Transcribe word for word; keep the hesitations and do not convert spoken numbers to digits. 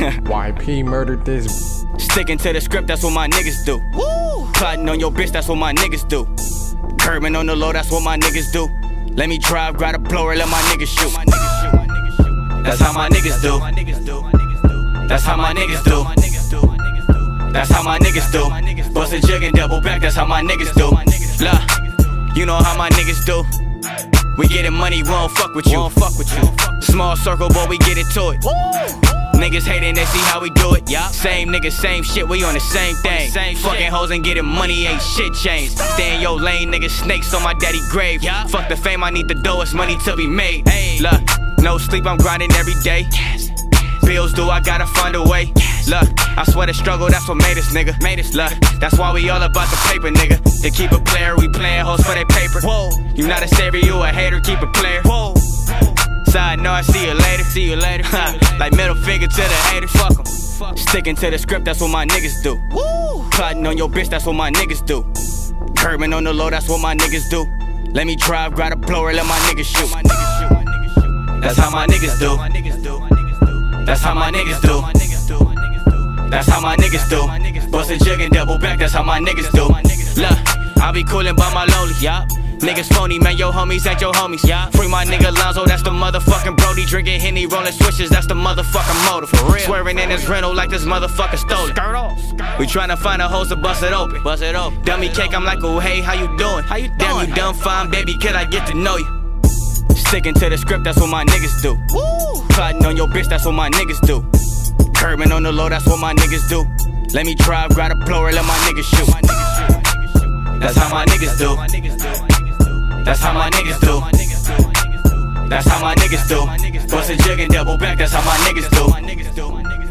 Y P murdered this. Sticking to the script, that's what my niggas do. Woo! Plotting on your bitch, that's what my niggas do. Curving on the low, that's what my niggas do. Let me drive, grab a blower, let my niggas shoot. That's how my niggas do. That's how my niggas do. That's how my niggas do. Bust a jig and double back, that's how my niggas do. Look, you know how my niggas do. We getting money, we don't fuck with you. Won't fuck with you. Small circle, boy, we get into it. Niggas hating, they see how we do it. Yeah. Same niggas, same shit, we on the same thing. Same Fucking hoes and getting money, ain't shit changed. Stay in your lane, niggas, snakes on my daddy grave. Yeah. Fuck the fame, I need the dough, it's money to be made. Hey. Look, no sleep, I'm grinding every day. Bills due, I gotta find a way. Look, I swear the struggle, that's what made us, nigga. Made us, look, that's why we all about the paper, nigga. To keep a player, we playing hoes for their paper. Whoa, you not a savior, you a hater, keep a player. Whoa, side no, I see you later, see you later. Like middle finger to the haters, fuck em. Sticking to the script, that's what my niggas do. Woo! Plotting on your bitch, that's what my niggas do. Curving on the low, that's what my niggas do. Let me drive, grab a blower, let my niggas shoot. That's how my niggas do. That's how my niggas do. That's how my niggas do. Bust a jig and double back, that's how my niggas do. Look, I be coolin' by my lonely, yeah. Niggas phony, man, yo homies ain't your homies, yeah. Free my nigga Lonzo, that's the motherfucking Brody. Drinking Henny, rolling switches, that's the motherfucking motive. For real. Swearing in his rental like this motherfucker stole it. Skirt off. We tryna find a hose to bust it open. Bust it open. Dummy cake, I'm like, oh hey, how you doing? How you doing? Damn, you done fine, baby, could I get to know you? Sticking to the script, that's what my niggas do. Woo! Plotting on your bitch, that's what my niggas do. Curving on the low, that's what my niggas do. Let me drive, grab a blower, let my niggas shoot. That's how my niggas do. That's how my niggas do. That's how my niggas do. Bust a jig and double back, that's how my niggas do.